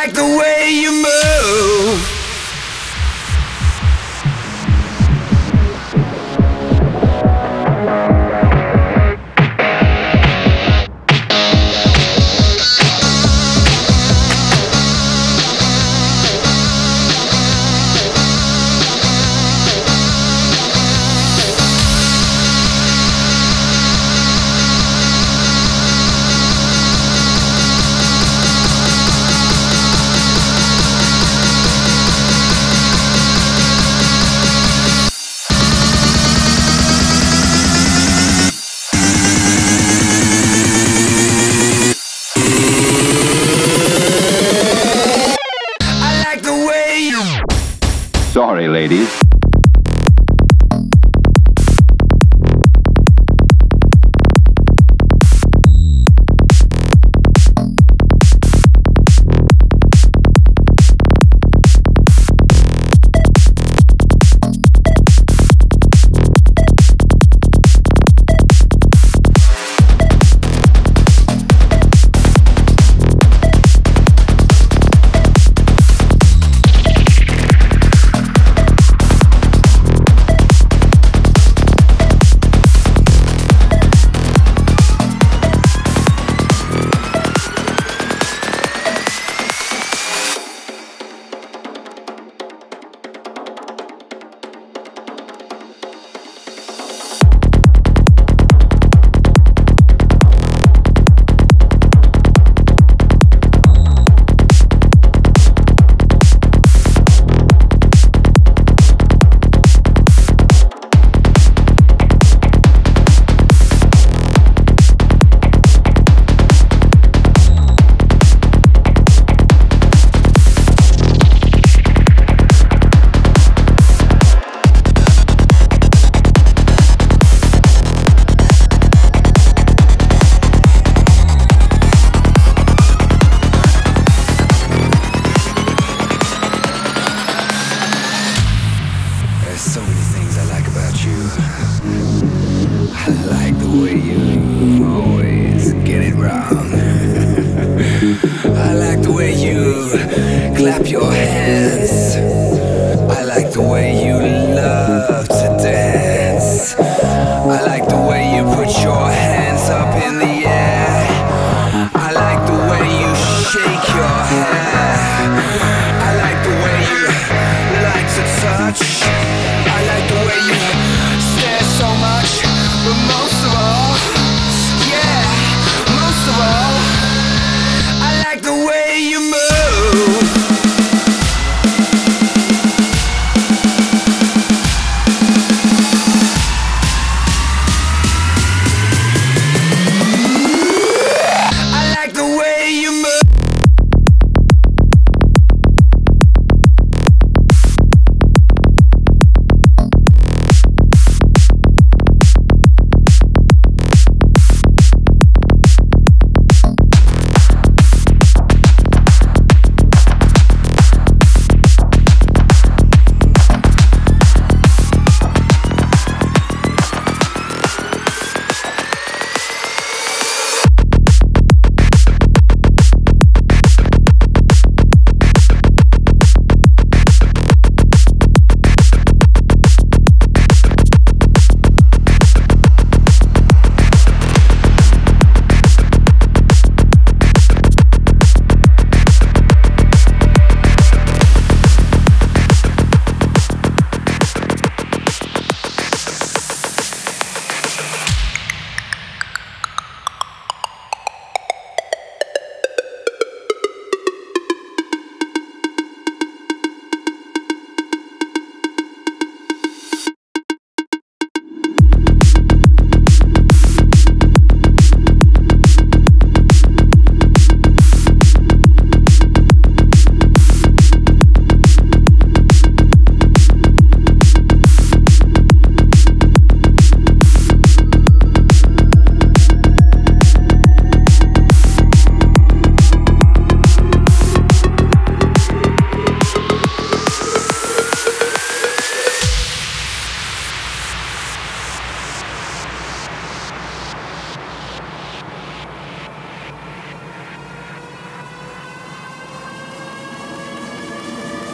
like the way you move. Sorry, ladies. So many things I like about you. I like the way you always get it wrong. I like the way you clap your hands. I like the way you love to dance. I like the way you put your hands up in the air. I like the way you shake your hair. I like the way you like to touch. I like the way you stare so much, but most of all, yeah, most of all, I like the way you move.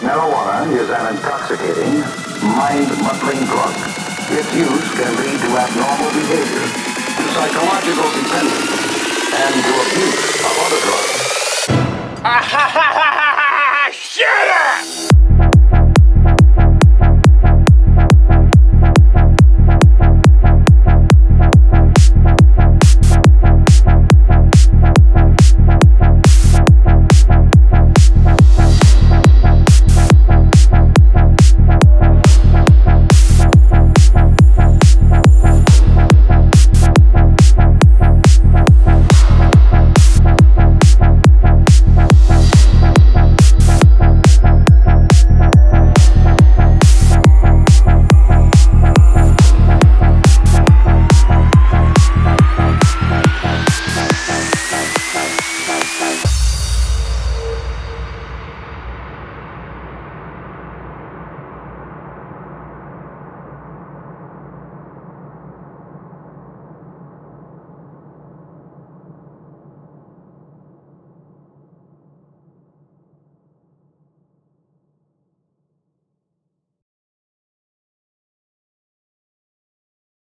Marijuana is an intoxicating, mind-muddling drug. Its use can lead to abnormal behavior, to psychological dependence, and to abuse of other drugs. Shut up!